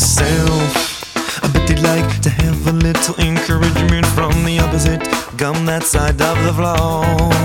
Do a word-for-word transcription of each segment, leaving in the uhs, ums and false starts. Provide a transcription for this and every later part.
yourself. I bet you'd like to have a little encouragement from the opposite. Come that side of the floor.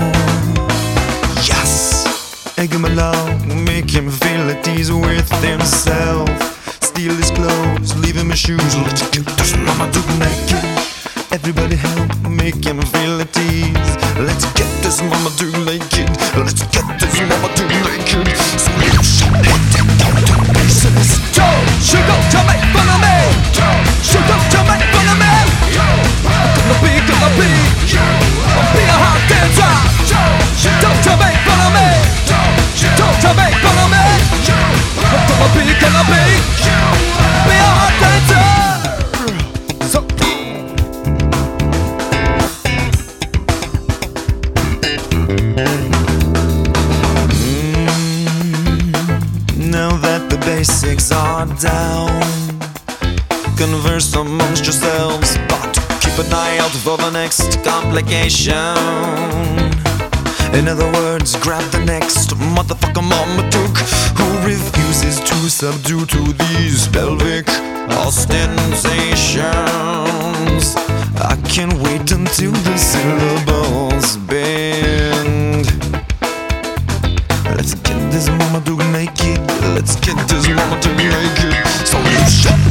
Yes! Egg him along, make him feel at ease with himself. Steal his clothes, leave him his shoes. Let's get this mama to naked. Everybody help, make him feel at ease. Let's get this mama to naked. Let's get this mama to naked. So you should hit it down to pieces. Joe, shoot up to make fun of me. Shoot up to make fun of me. Gonna be, gonna be. I'll be a hot dancer. Don't to make fun of me. Don't to make fun of me. I'm gonna be, gonna be. Be a hot dancer. So now that the basics are down, converse amongst yourselves, but keep an eye out for the next complication. In other words, grab the next motherfucker Marmaduke who refuses to subdue to these pelvic ostentations. I can't wait until the syllables bend. Let's get this Marmaduke naked. Let's get this Marmaduke naked. So you shut